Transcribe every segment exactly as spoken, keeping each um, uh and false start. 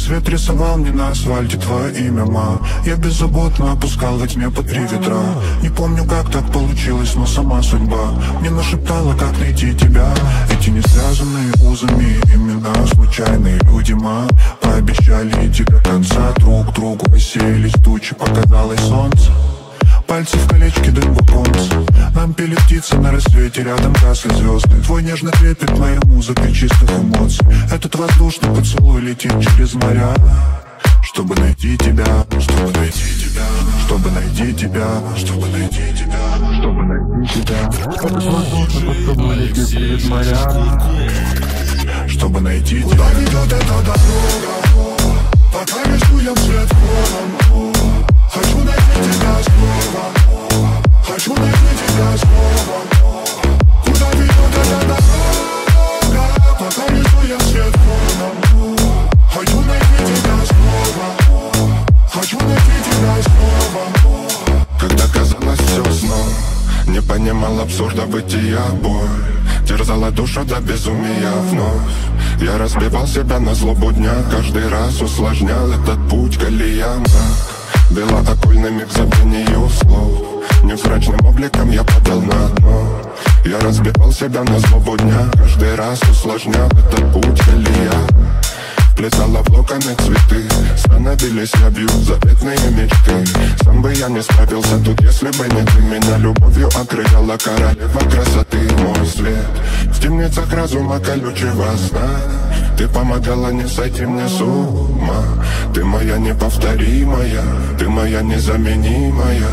Свет рисовал мне на асфальте твое имя, ма. Я беззаботно опускал во тьме по три ветра. Не помню, как так получилось, но сама судьба мне нашептала, как найти тебя. Эти не связанные узами имена, случайные люди, ма. Пообещали идти до конца, друг другу рассеялись тучи, показалось солнце. Пальцы в колечке, дым в оконце. Нам пели птицы на рассвете, рядом гасли звезды. Твой нежный трепет, моя музыка чистых эмоций. Этот воздушный поцелуй летит через моря. Чтобы найти тебя, чтобы найти тебя, чтобы найти тебя, чтобы найти тебя, чтобы найти тебя. Этот воздушный поцелуй летит через моря. Чтобы найти тебя. Куда ведет эта дорога? Пока рисуем свет фоном. Хочу найти тебя снова. Хочу найти тебя снова. Куда ведет эта дорога? Пока рисуем свет фоном. Хочу найти тебя снова. Хочу найти тебя снова. Когда казалось все сном, не понимал абсурда бытия, боль терзала душу до безумия вновь. Я разбивал себя на злобу дня, каждый раз усложнял этот путь колея. Бела окольными к забвению слов. Невзрачным обликом я падал на дно. Я разбивал себя на злобу дня, каждый раз усложнял этот путь колея. Вплетала в локоны цветы, становились явью заветные мечты. Сам бы я не справился тут, если бы не ты. Меня любовью окрыла королева красоты. Мой свет в темницах разума колючего сна. Ты помогала не сойти мне с ума. Ты моя неповторимая, ты моя незаменимая.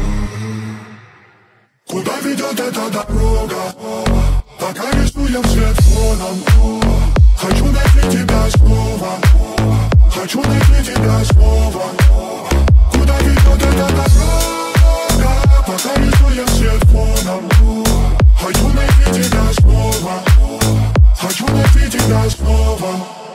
Куда ведет эта дорога? Пока рисуем свет фоном. Хочу найти тебя снова. Хочу найти тебя снова. Куда ведет эта дорога? Пока рисуем свет фоном. Хочу найти тебя снова. Хочу найти тебя снова.